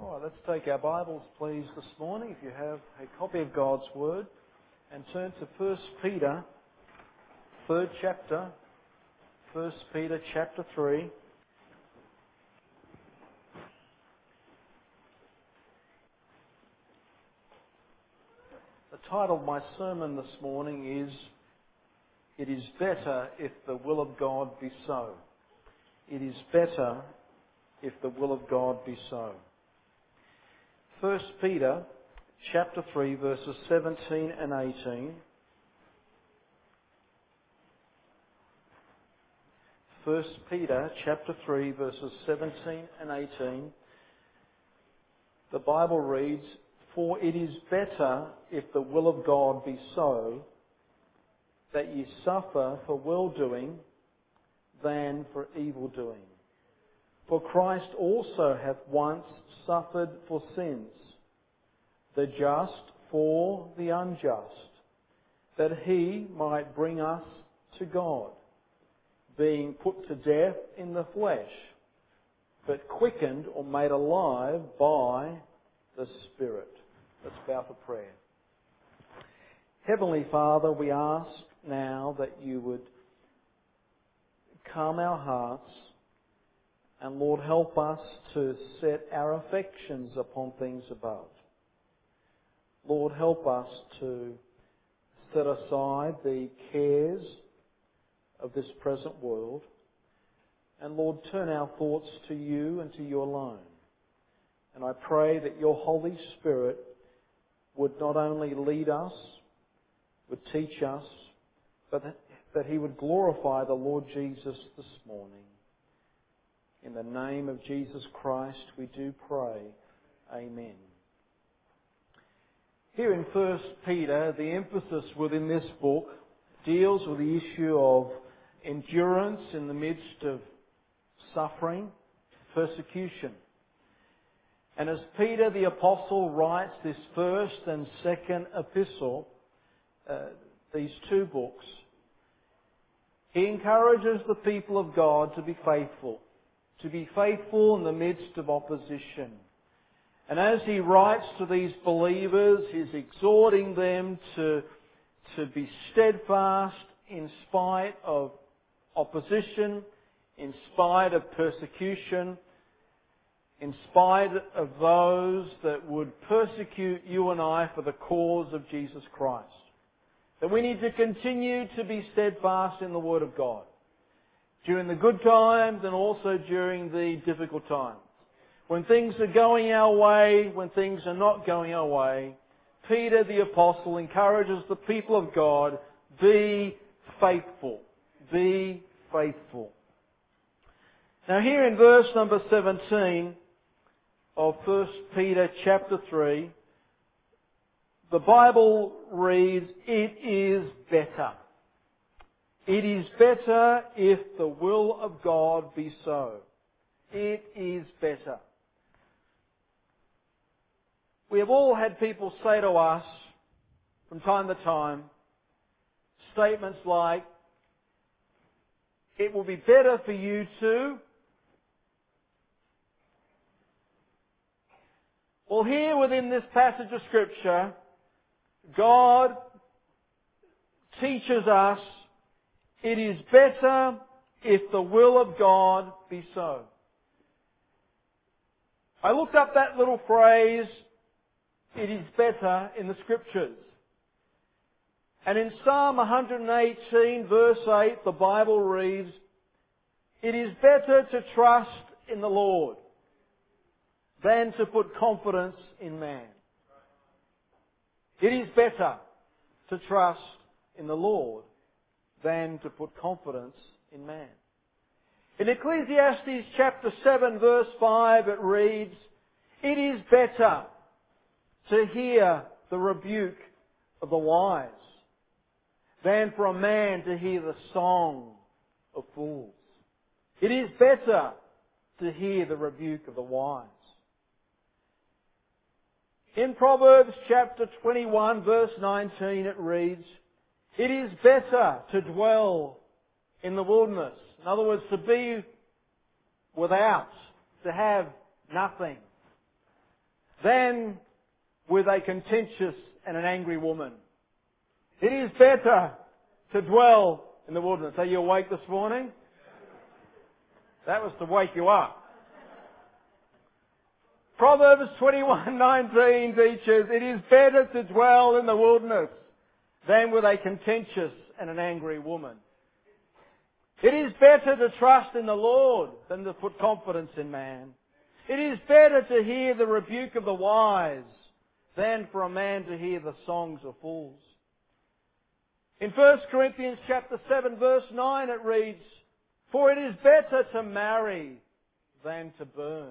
All right, let's take our Bibles, please, this morning, if you have a copy of God's Word, and turn to 1 Peter, 3rd chapter, 1 Peter chapter 3. The title of my sermon this morning is, "It is better if the will of God be so." It is better if the will of God be so. 1 Peter chapter 3 verses 17 and 18. 1 Peter chapter 3 verses 17 and 18. The Bible reads, "For it is better, if the will of God be so, that ye suffer for well-doing than for evil-doing. For Christ also hath once suffered for sins, the just for the unjust, that He might bring us to God, being put to death in the flesh, but quickened or made alive by the Spirit." Let's bow for prayer. Heavenly Father, we ask now that you would calm our hearts, and Lord, help us to set our affections upon things above. Lord, help us to set aside the cares of this present world, and Lord, turn our thoughts to you and to you alone. And I pray that your Holy Spirit would not only lead us, would teach us, but that He would glorify the Lord Jesus this morning. In the name of Jesus Christ we do pray. Amen. Here in 1 Peter, the emphasis within this book deals with the issue of endurance in the midst of suffering, persecution. And as Peter the Apostle writes this first and second epistle, these two books, he encourages the people of God to be faithful in the midst of opposition. And as he writes to these believers, he's exhorting them to be steadfast in spite of opposition, in spite of persecution, in spite of those that would persecute you and I for the cause of Jesus Christ. That we need to continue to be steadfast in the Word of God, during the good times and also during the difficult times. When things are going our way, when things are not going our way, Peter the Apostle encourages the people of God, be faithful. Be faithful. Now here in verse number 17 of 1 Peter chapter 3, the Bible reads, "It is better. It is better if the will of God be so." It is better. We have all had people say to us from time to time statements like, "It will be better for you to..." Well, here within this passage of Scripture, God teaches us it is better if the will of God be so. I looked up that little phrase, "it is better," in the Scriptures. And in Psalm 118 verse 8, the Bible reads, "It is better to trust in the Lord than to put confidence in man." It is better to trust in the Lord than to put confidence in man. In Ecclesiastes chapter 7 verse 5 it reads, "It is better to hear the rebuke of the wise than for a man to hear the song of fools." It is better to hear the rebuke of the wise. In Proverbs chapter 21 verse 19 it reads, "It is better to dwell in the wilderness." In other words, to be without, to have nothing. than with a contentious and an angry woman. It is better to dwell in the wilderness. Are you awake this morning? That was to wake you up. Proverbs 21:19 teaches, it is better to dwell in the wilderness than with a contentious and an angry woman. It is better to trust in the Lord than to put confidence in man. It is better to hear the rebuke of the wise than for a man to hear the songs of fools. In 1 Corinthians chapter 7 verse 9 it reads, for it is better to marry than to burn.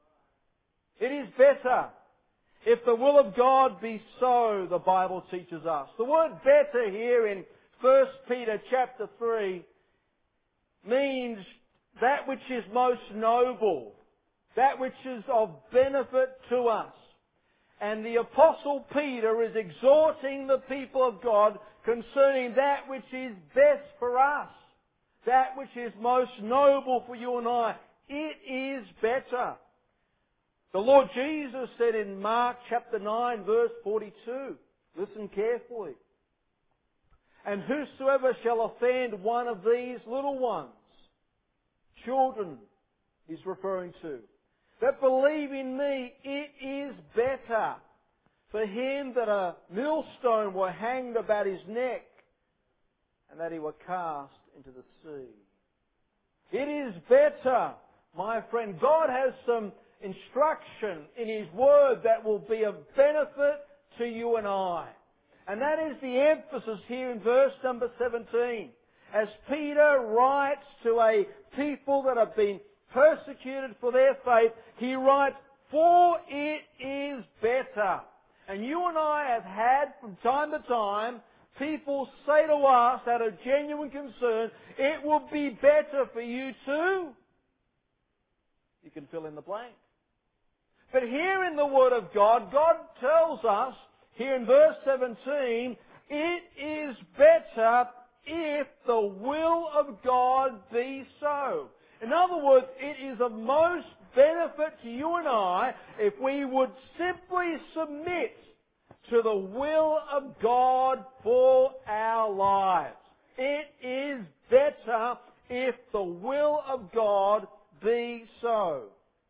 It is better if the will of God be so, the Bible teaches us. The word better here in 1 Peter chapter 3 means that which is most noble, that which is of benefit to us. And the Apostle Peter is exhorting the people of God concerning that which is best for us, that which is most noble for you and I. It is better. The Lord Jesus said in Mark chapter 9 verse 42, listen carefully, and whosoever shall offend one of these little ones, children he's referring to, that believe in me, it is better for him that a millstone were hanged about his neck and that he were cast into the sea. It is better, my friend. God has some instruction in His Word that will be of benefit to you and I. And that is the emphasis here in verse number 17. As Peter writes to a people that have been persecuted for their faith, he writes, for it is better. And you and I have had from time to time people say to us out of genuine concern, it will be better for you too. You can fill in the blank. But here in the Word of God, God tells us, here in verse 17, it is better if the will of God be so. In other words, it is of most benefit to you and I if we would simply submit to the will of God for our lives. It is better if the will of God be so.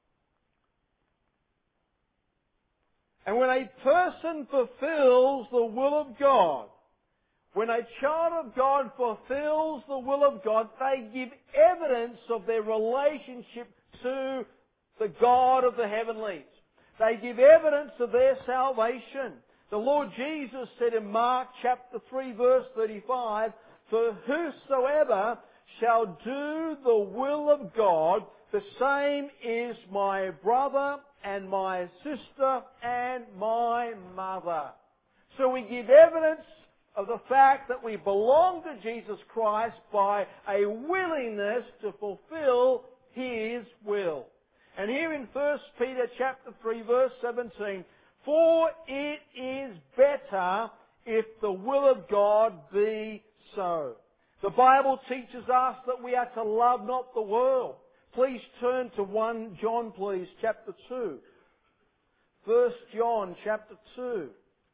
And when a person fulfills the will of God, when a child of God fulfills the will of God, they give evidence of their relationship to the God of the heavenlies. They give evidence of their salvation. The Lord Jesus said in Mark chapter 3 verse 35, for whosoever shall do the will of God, the same is my brother and my sister and my mother. So we give evidence of the fact that we belong to Jesus Christ by a willingness to fulfill His will. And here in 1 Peter chapter 3 verse 17, for it is better if the will of God be so. The Bible teaches us that we are to love not the world. Please turn to 1 John, please, chapter 2. 1 John, chapter 2.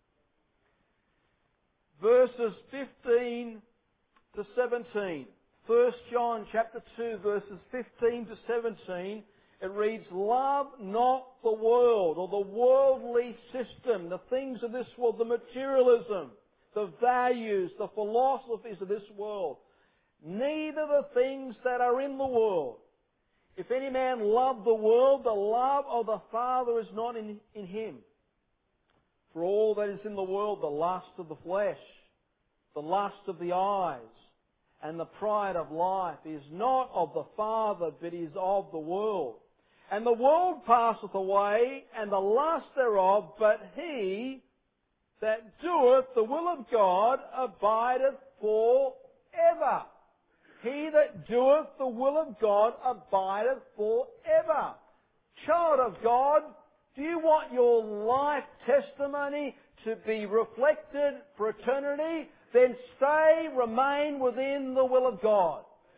Verses 15 to 17. 1 John, chapter 2, verses 15 to 17. It reads, love not the world or the worldly system, the things of this world, the materialism, the values, the philosophies of this world. Neither the things that are in the world. If any man love the world, the love of the Father is not in him. For all that is in the world, the lust of the flesh, the lust of the eyes, and the pride of life is not of the Father, but is of the world. And the world passeth away, and the lust thereof, but he that doeth the will of God abideth forever. He that doeth the will of God abideth forever. Child of God, do you want your life testimony to be reflected for eternity? Then remain within the will of God.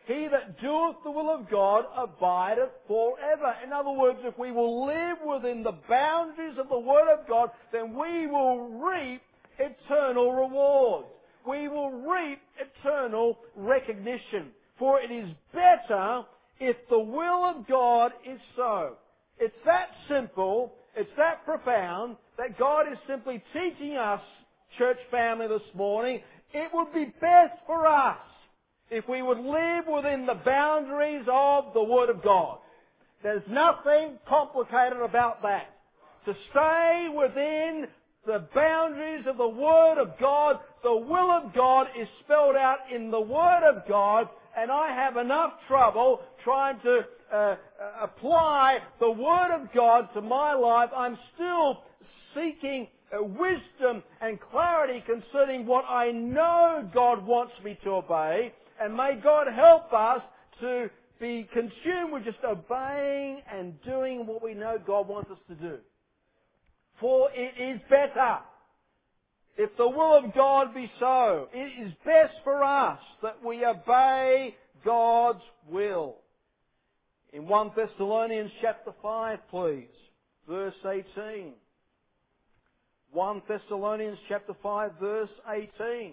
He that doeth the will of God abideth forever. In other words, if we will live within the boundaries of the Word of God, then we will reap eternal rewards. We will reap eternal recognition. For it is better if the will of God is so. It's that simple, it's that profound, that God is simply teaching us, church family, this morning, it would be best for us if we would live within the boundaries of the Word of God. There's nothing complicated about that. To stay within the boundaries of the Word of God, the will of God is spelled out in the Word of God, and I have enough trouble trying to apply the Word of God to my life. I'm still seeking wisdom and clarity concerning what I know God wants me to obey, and may God help us to be consumed with just obeying and doing what we know God wants us to do. For it is better, if the will of God be so, it is best for us that we obey God's will. In 1 Thessalonians chapter 5, please, verse 18. 1 Thessalonians chapter 5, verse 18.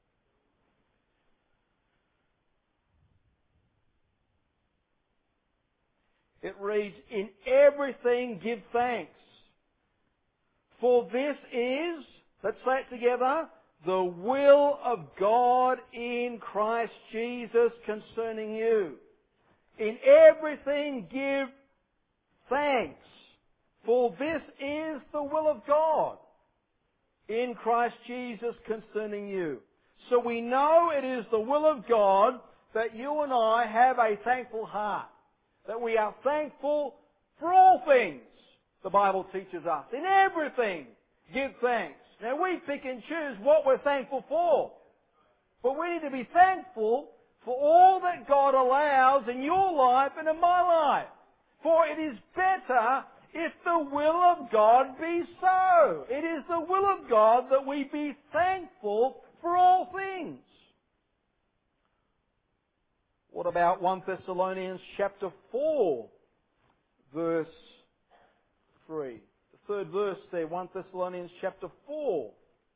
It reads, "In everything give thanks, for this is," let's say it together, "the will of God in Christ Jesus concerning you. In everything give thanks, for this is the will of God in Christ Jesus concerning you." So we know it is the will of God that you and I have a thankful heart. That we are thankful for all things, the Bible teaches us. In everything, give thanks. Now we pick and choose what we're thankful for. But we need to be thankful for all that God allows in your life and in my life. For it is better if the will of God be so. It is the will of God that we be thankful for all things. What about 1 Thessalonians chapter 4, verse 3? The third verse there, 1 Thessalonians chapter 4.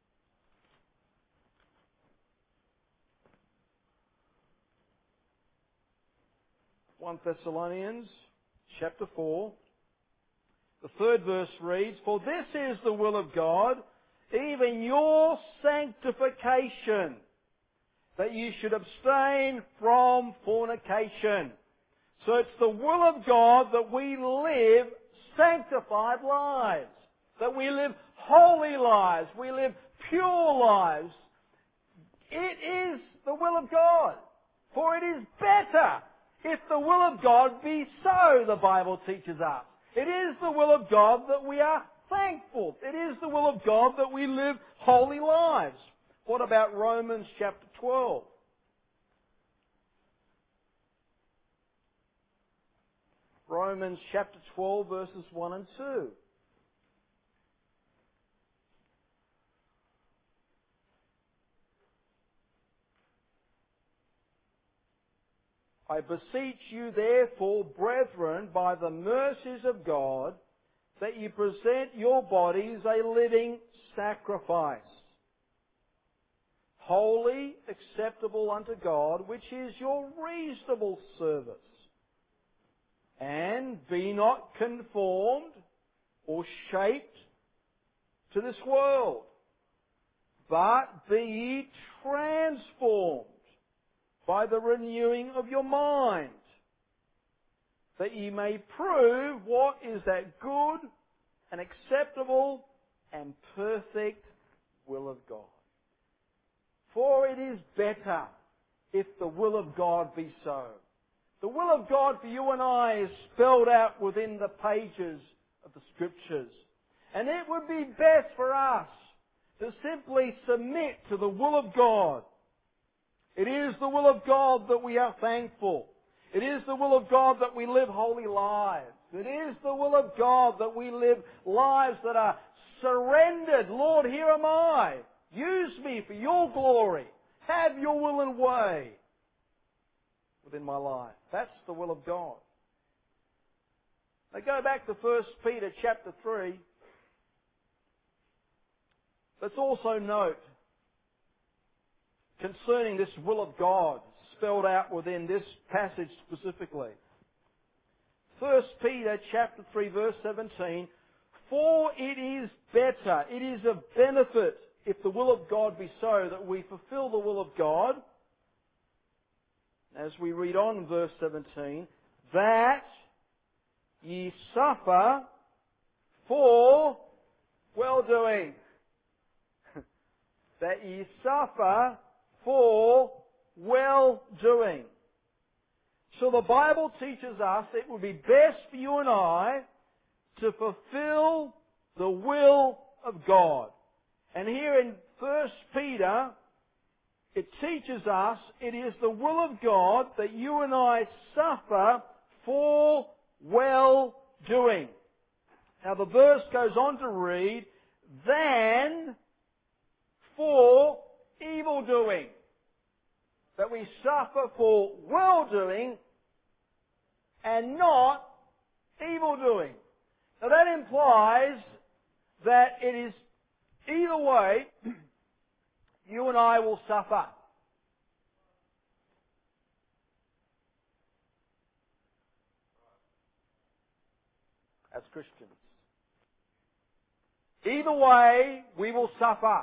One Thessalonians chapter 4. The third verse reads, "For this is the will of God, even your sanctification, that you should abstain from fornication." So it's the will of God that we live sanctified lives, that we live holy lives, we live pure lives. It is the will of God. For it is better if the will of God be so, the Bible teaches us. It is the will of God that we are thankful. It is the will of God that we live holy lives. What about Romans chapter 12? Romans chapter 12 verses 1 and 2. "I beseech you therefore, brethren, by the mercies of God, that you present your bodies a living sacrifice, holy, acceptable unto God, which is your reasonable service. And be not conformed or shaped to this world, but be ye transformed by the renewing of your mind, that ye may prove what is that good and acceptable and perfect will of God. For it is better if the will of God be so." The will of God for you and I is spelled out within the pages of the Scriptures. And it would be best for us to simply submit to the will of God. It is the will of God that we are thankful. It is the will of God that we live holy lives. It is the will of God that we live lives that are surrendered. "Lord, here am I. Use me for your glory. Have your will and way." within my life. That's the will of God. Now go back to 1 Peter chapter 3. Let's also note concerning this will of God spelled out within this passage specifically. 1 Peter chapter 3 verse 17, for it is better, it is of benefit, if the will of God be so, that we fulfill the will of God. As we read on in verse 17, that ye suffer for well-doing. That ye suffer for well-doing. So the Bible teaches us it would be best for you and I to fulfill the will of God. And here in 1 Peter, it teaches us it is the will of God that you and I suffer for well-doing. Now the verse goes on to read, than for evil-doing. That we suffer for well-doing and not evil-doing. Now that implies that it is either way you and I will suffer. As Christians. Either way, we will suffer.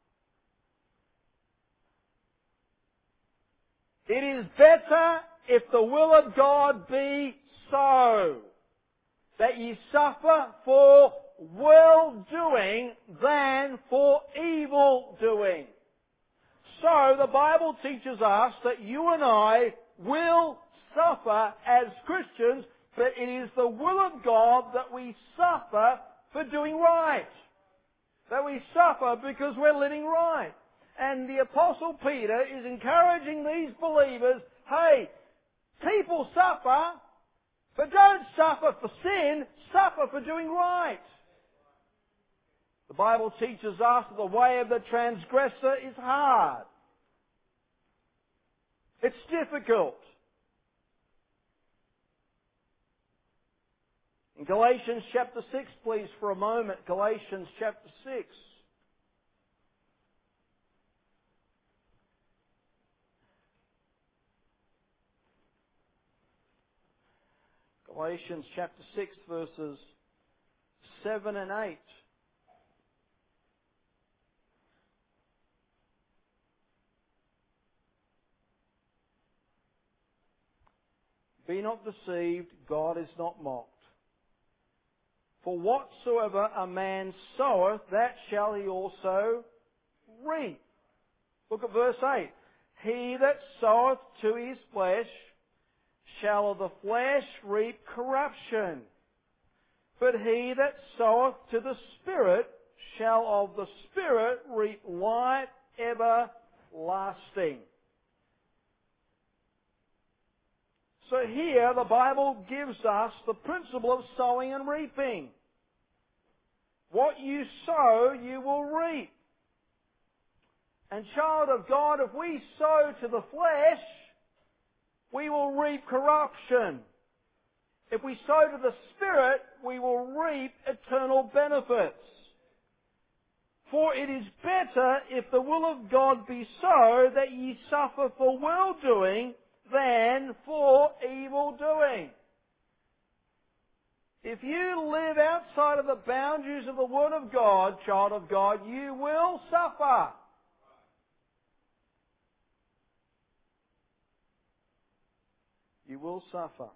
It is better if the will of God be so, that ye suffer for well-doing than for evil-doing. So the Bible teaches us that you and I will suffer as Christians, but it is the will of God that we suffer for doing right. That we suffer because we're living right. And the Apostle Peter is encouraging these believers, hey, people suffer, but don't suffer for sin, suffer for doing right. The Bible teaches us that the way of the transgressor is hard. It's difficult. In Galatians chapter 6, please, for a moment. Galatians chapter 6. Galatians chapter 6 verses 7 and 8. Be not deceived, God is not mocked. For whatsoever a man soweth, that shall he also reap. Look at verse 8. He that soweth to his flesh shall of the flesh reap corruption. But he that soweth to the Spirit shall of the Spirit reap life everlasting. So here the Bible gives us the principle of sowing and reaping. What you sow, you will reap. And child of God, if we sow to the flesh, we will reap corruption. If we sow to the Spirit, we will reap eternal benefits. For it is better, if the will of God be so, that ye suffer for well-doing than for evil-doing. If you live outside of the boundaries of the Word of God, child of God, you will suffer. You will suffer.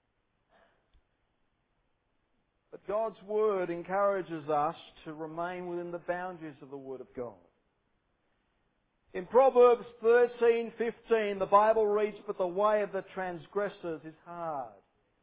But God's Word encourages us to remain within the boundaries of the Word of God. In Proverbs 13:15, the Bible reads, but the way of the transgressors is hard.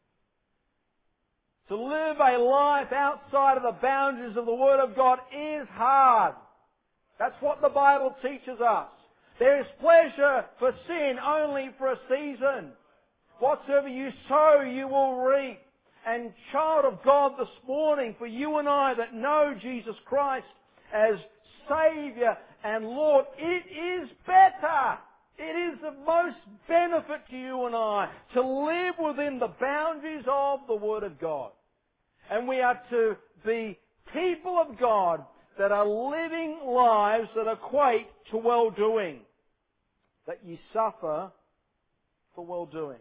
To live a life outside of the boundaries of the Word of God is hard. That's what the Bible teaches us. There is pleasure for sin only for a season. Whatsoever you sow, you will reap. And child of God, this morning, for you and I that know Jesus Christ as Saviour and Lord, it is better. It is of most benefit to you and I to live within the boundaries of the Word of God. And we are to be people of God that are living lives that equate to well-doing. That ye suffer for well-doing.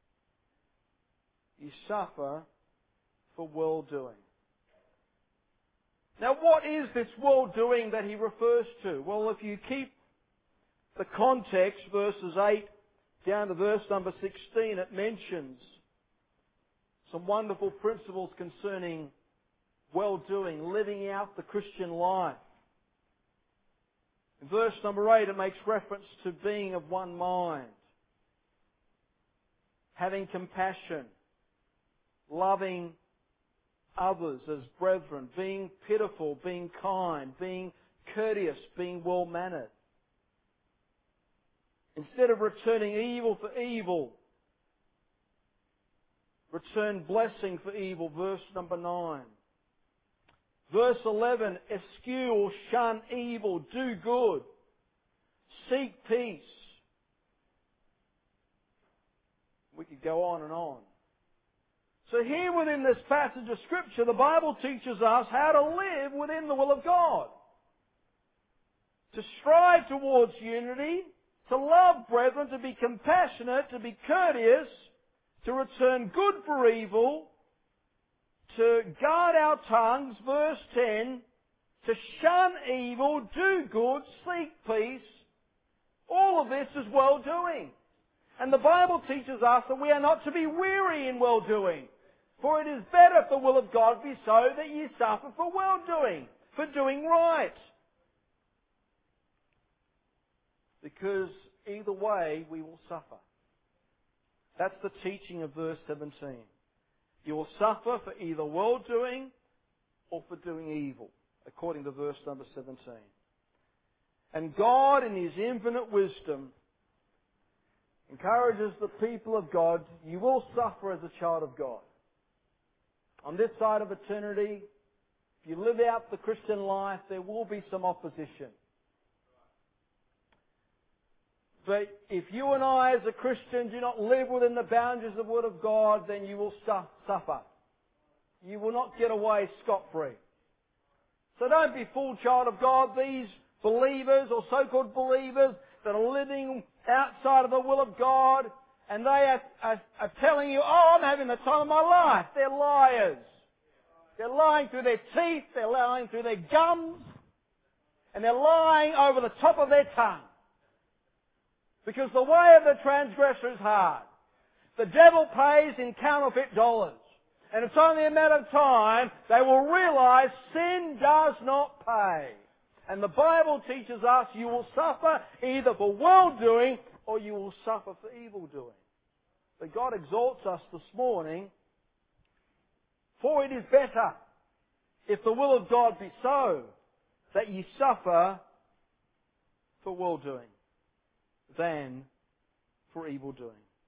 You suffer for well-doing. Now what is this well-doing that he refers to? Well, if you keep the context, verses 8 down to verse number 16, it mentions some wonderful principles concerning well-doing, living out the Christian life. In verse number 8, it makes reference to being of one mind, having compassion, loving others as brethren, being pitiful, being kind, being courteous, being well-mannered. Instead of returning evil for evil, return blessing for evil, verse number 9. Verse 11, eschew or shun evil, do good, seek peace. We could go on and on. So here within this passage of Scripture, the Bible teaches us how to live within the will of God. To strive towards unity, to love brethren, to be compassionate, to be courteous, to return good for evil, to guard our tongues, verse 10, to shun evil, do good, seek peace. All of this is well-doing. And the Bible teaches us that we are not to be weary in well-doing. For it is better if the will of God be so that ye suffer for well-doing, for doing right. Because either way, we will suffer. That's the teaching of verse 17. You will suffer for either well-doing or for doing evil, according to verse number 17. And God, in His infinite wisdom, encourages the people of God, you will suffer as a child of God. On this side of eternity, if you live out the Christian life, there will be some opposition. But if you and I as a Christian do not live within the boundaries of the Word of God, then you will suffer. You will not get away scot-free. So don't be fooled, child of God. These believers or so-called believers that are living outside of the will of God, and they are telling you, oh, I'm having the time of my life. They're liars. They're lying through their teeth, they're lying through their gums, and they're lying over the top of their tongue. Because the way of the transgressor is hard. The devil pays in counterfeit dollars. And it's only a matter of time they will realize sin does not pay. And the Bible teaches us you will suffer either for well-doing or you will suffer for evil-doing. But God exhorts us this morning, for it is better, if the will of God be so, that ye suffer for well-doing than for evil-doing.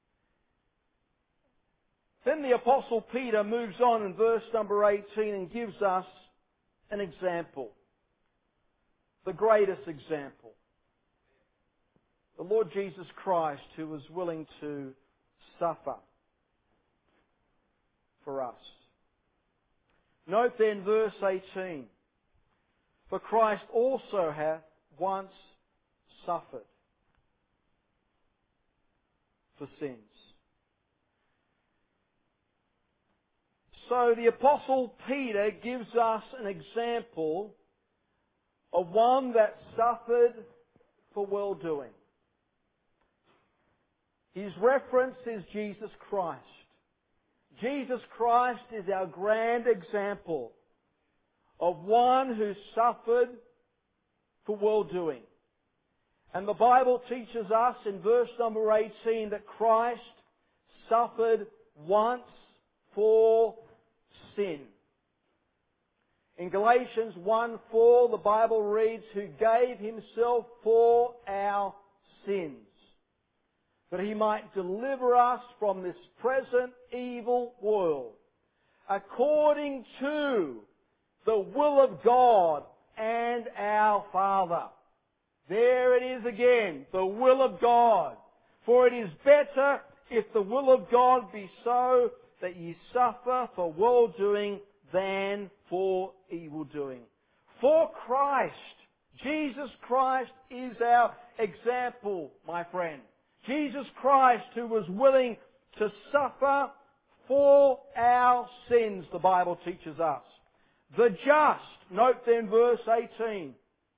Then the Apostle Peter moves on in verse number 18 and gives us an example. The greatest example. The Lord Jesus Christ, who was willing to suffer for us. Note then verse 18. For Christ also hath once suffered for sins. So the Apostle Peter gives us an example of one that suffered for well-doing. His reference is Jesus Christ. Jesus Christ is our grand example of one who suffered for well-doing. And the Bible teaches us in verse number 18 that Christ suffered once for sin. In Galatians 1:4, the Bible reads, who gave Himself for our sins, that He might deliver us from this present evil world, according to the will of God and our Father. There it is again, the will of God. For it is better, if the will of God be so, that ye suffer for well-doing than for evil-doing. For Christ, Jesus Christ is our example, my friend. Jesus Christ, who was willing to suffer for our sins, the Bible teaches us. The just, note then verse 18,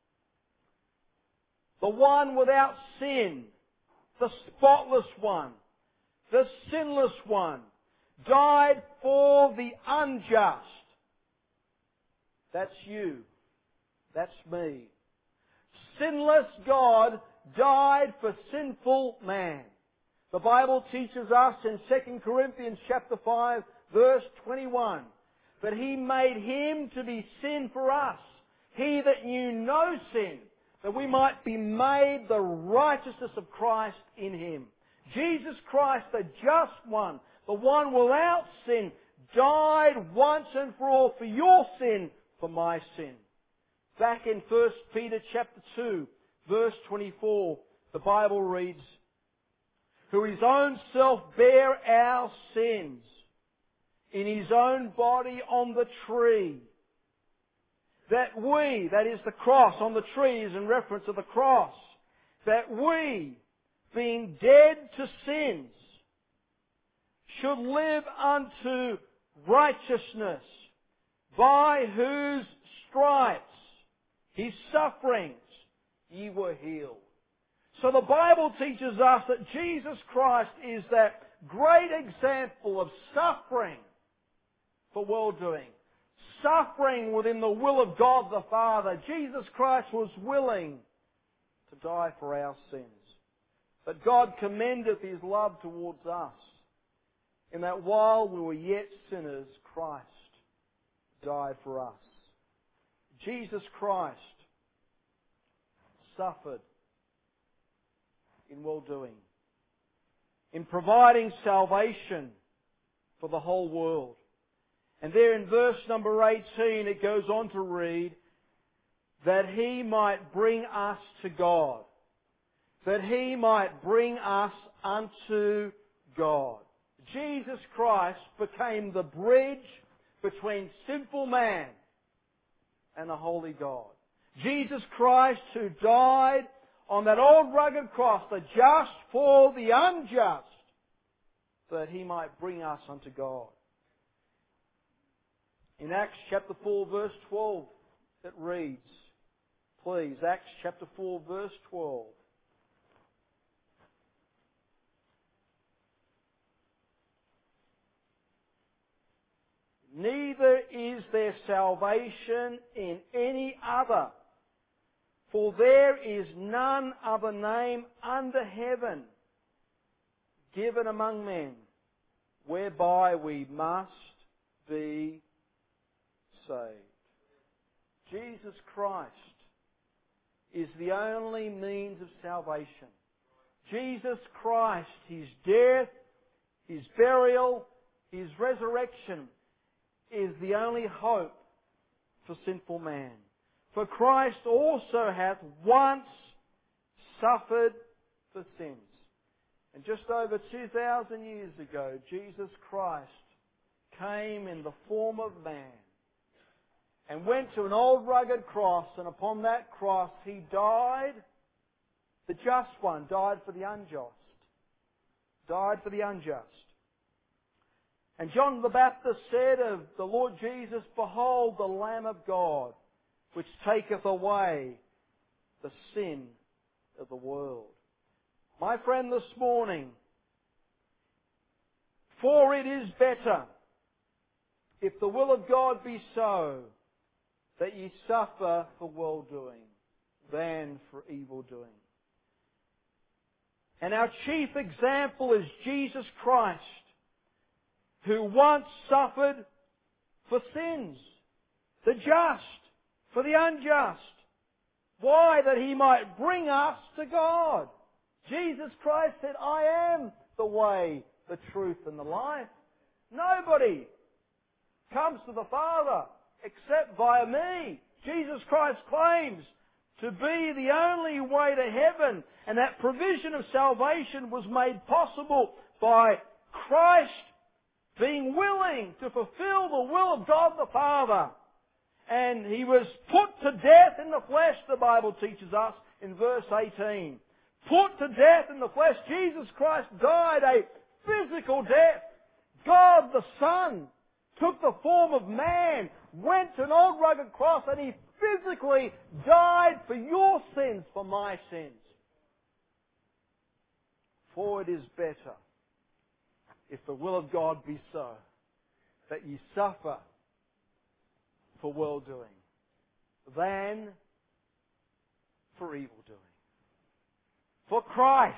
the one without sin, the spotless one, the sinless one, died for the unjust. That's you. That's me. Sinless God died for sinful man. The Bible teaches us in 2 Corinthians chapter 5, verse 21, that He made Him to be sin for us, He that knew no sin, that we might be made the righteousness of Christ in Him. Jesus Christ, the just one, the one without sin, died once and for all for your sin, for my sin. Back in 1 Peter chapter 2, verse 24, the Bible reads, who His own self bare our sins in His own body on the tree, that we, that is the cross on the tree is in reference to the cross, that we, being dead to sins, should live unto righteousness, by whose stripes, His sufferings, ye were healed. So the Bible teaches us that Jesus Christ is that great example of suffering for well-doing. Suffering within the will of God the Father. Jesus Christ was willing to die for our sins. But God commendeth His love towards us, in that while we were yet sinners, Christ died for us. Jesus Christ suffered in well-doing, in providing salvation for the whole world. And there in verse number 18 it goes on to read, that He might bring us to God. That He might bring us unto God. Jesus Christ became the bridge between sinful man and a holy God. Jesus Christ, who died on that old rugged cross, the just for the unjust, so that He might bring us unto God. In Acts chapter 4 verse 12 it reads, please, Acts chapter 4 verse 12. Neither is there salvation in any other, for there is none other name under heaven given among men, whereby we must be saved. Jesus Christ is the only means of salvation. Jesus Christ, His death, His burial, His resurrection is the only hope for sinful man. For Christ also hath once suffered for sins. And just over 2,000 years ago, Jesus Christ came in the form of man and went to an old rugged cross, and upon that cross He died. The just one died for the unjust. Died for the unjust. And John the Baptist said of the Lord Jesus, behold the Lamb of God, which taketh away the sin of the world. My friend, this morning, for it is better, if the will of God be so, that ye suffer for well-doing than for evil-doing. And our chief example is Jesus Christ, who once suffered for sins, the just for the unjust. Why? That He might bring us to God. Jesus Christ said, I am the way, the truth and the life. Nobody comes to the Father except via me. Jesus Christ claims to be the only way to heaven. And that provision of salvation was made possible by Christ being willing to fulfill the will of God the Father. And He was put to death in the flesh, the Bible teaches us in verse 18. Put to death in the flesh. Jesus Christ died a physical death. God the Son took the form of man, went to an old rugged cross, and He physically died for your sins, for my sins. For it is better, if the will of God be so, that ye suffer for well-doing, than for evil-doing. For Christ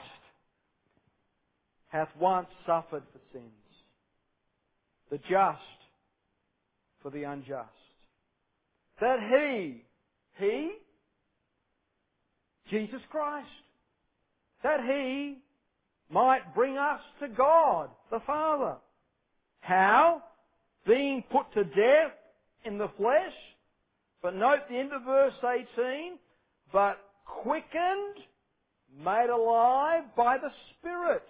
hath once suffered for sins, the just for the unjust, that He, Jesus Christ, that He might bring us to God the Father. How? Being put to death in the flesh. But note the end of verse 18. But quickened, made alive by the Spirit.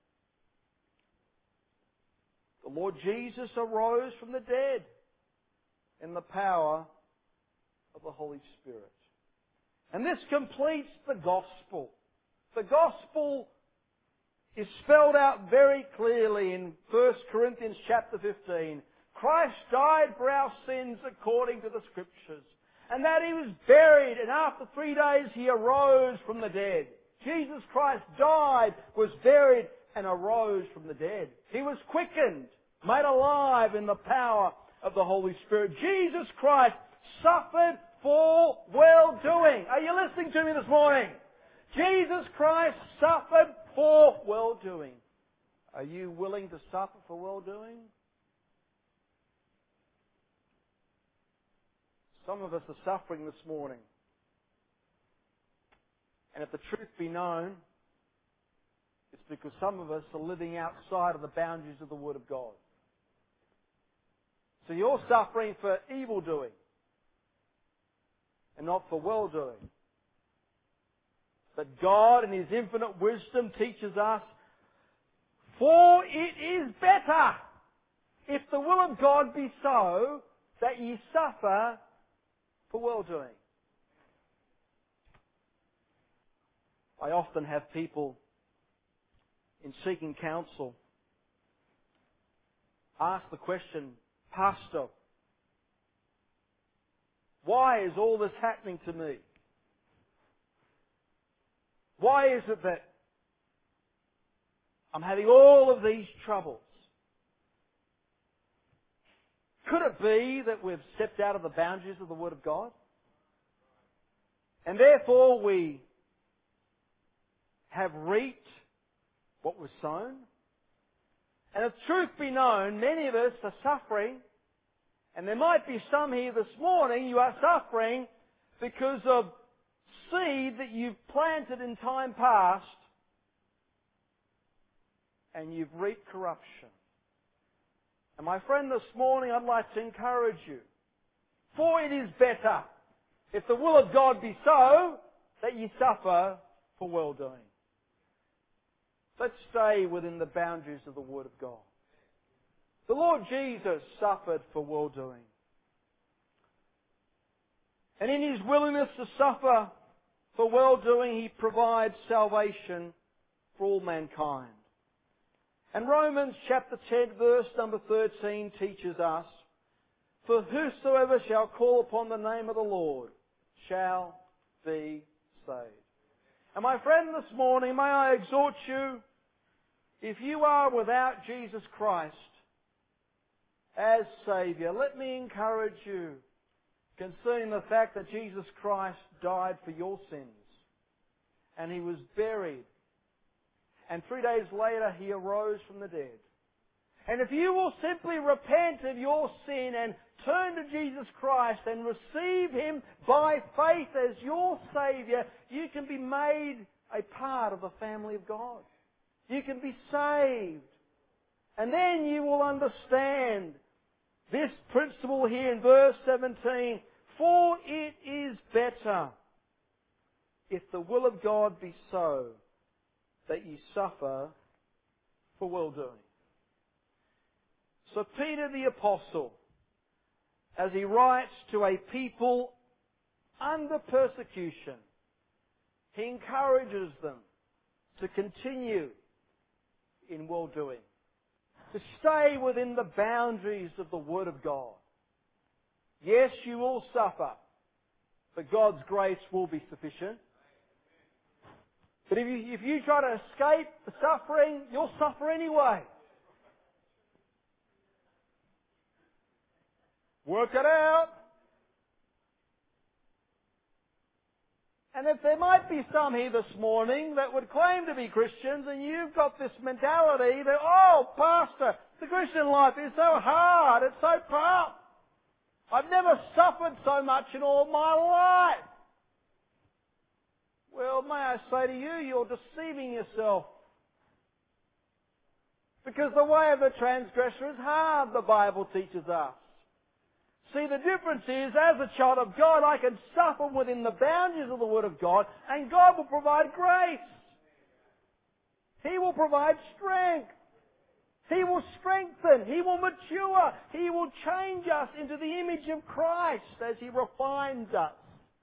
The Lord Jesus arose from the dead in the power of the Holy Spirit. And this completes the gospel. The gospel is spelled out very clearly in 1 Corinthians chapter 15. Christ died for our sins according to the Scriptures. And that He was buried, and after 3 days He arose from the dead. Jesus Christ died, was buried, and arose from the dead. He was quickened, made alive in the power of the Holy Spirit. Jesus Christ suffered for well-doing. Are you listening to me this morning? Jesus Christ suffered for well-doing. Are you willing to suffer for well-doing? Some of us are suffering this morning. And if the truth be known, it's because some of us are living outside of the boundaries of the Word of God. So you're suffering for evil-doing and not for well-doing. But God in His infinite wisdom teaches us, for it is better, if the will of God be so, that ye suffer for well-doing. I often have people, in seeking counsel, ask the question, Pastor, why is all this happening to me? Why is it that I'm having all of these troubles? Could it be that we've stepped out of the boundaries of the Word of God? And therefore we have reaped what was sown? And if truth be known, many of us are suffering, and there might be some here this morning, you are suffering because of seed that you've planted in time past, and you've reaped corruption. And my friend, this morning I'd like to encourage you. For it is better, if the will of God be so, that ye suffer for well-doing. Let's stay within the boundaries of the Word of God. The Lord Jesus suffered for well-doing. And in His willingness to suffer for well-doing, He provides salvation for all mankind. And Romans chapter 10 verse number 13 teaches us, for whosoever shall call upon the name of the Lord shall be saved. And my friend, this morning, may I exhort you, if you are without Jesus Christ as Saviour, let me encourage you concerning the fact that Jesus Christ died for your sins. And He was buried. And 3 days later, He arose from the dead. And if you will simply repent of your sin and turn to Jesus Christ and receive Him by faith as your Saviour, you can be made a part of the family of God. You can be saved. And then you will understand this principle here in verse 17. For it is better, if the will of God be so that ye suffer for well-doing. So Peter the Apostle, as he writes to a people under persecution, he encourages them to continue in well-doing, to stay within the boundaries of the Word of God. Yes, you will suffer, but God's grace will be sufficient. But if you try to escape the suffering, you'll suffer anyway. Work it out. And if there might be some here this morning that would claim to be Christians, and you've got this mentality that, oh, Pastor, the Christian life is so hard, it's so tough. I've never suffered so much in all my life. Well, may I say to you, you're deceiving yourself. Because the way of the transgressor is hard, the Bible teaches us. See, the difference is, as a child of God, I can suffer within the boundaries of the Word of God, and God will provide grace. He will provide strength. He will strengthen. He will mature. He will change us into the image of Christ as He refines us.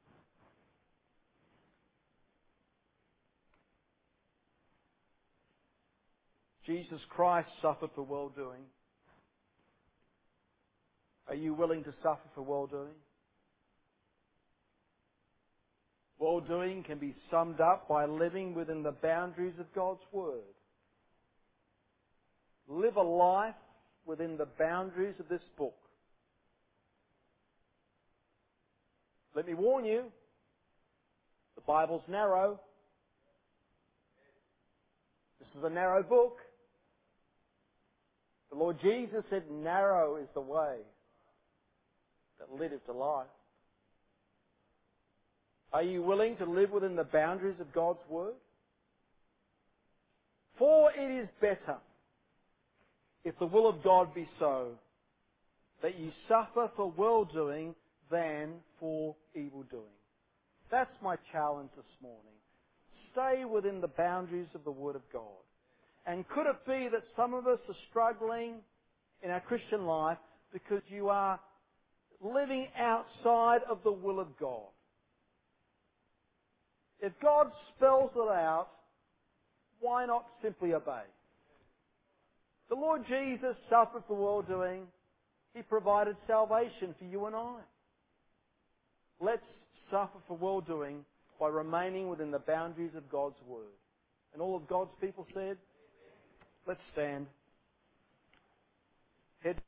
Jesus Christ suffered for well-doing. Are you willing to suffer for well-doing? Well-doing can be summed up by living within the boundaries of God's Word. Live a life within the boundaries of this book. Let me warn you, the Bible's narrow. This is a narrow book. The Lord Jesus said, narrow is the way that leadeth to life. Are you willing to live within the boundaries of God's Word? For it is better, if the will of God be so, that ye suffer for well-doing than for evil-doing. That's my challenge this morning. Stay within the boundaries of the Word of God. And could it be that some of us are struggling in our Christian life because you are living outside of the will of God? If God spells it out, why not simply obey? The Lord Jesus suffered for well-doing. He provided salvation for you and I. Let's suffer for well-doing by remaining within the boundaries of God's Word. And all of God's people said, let's stand. Head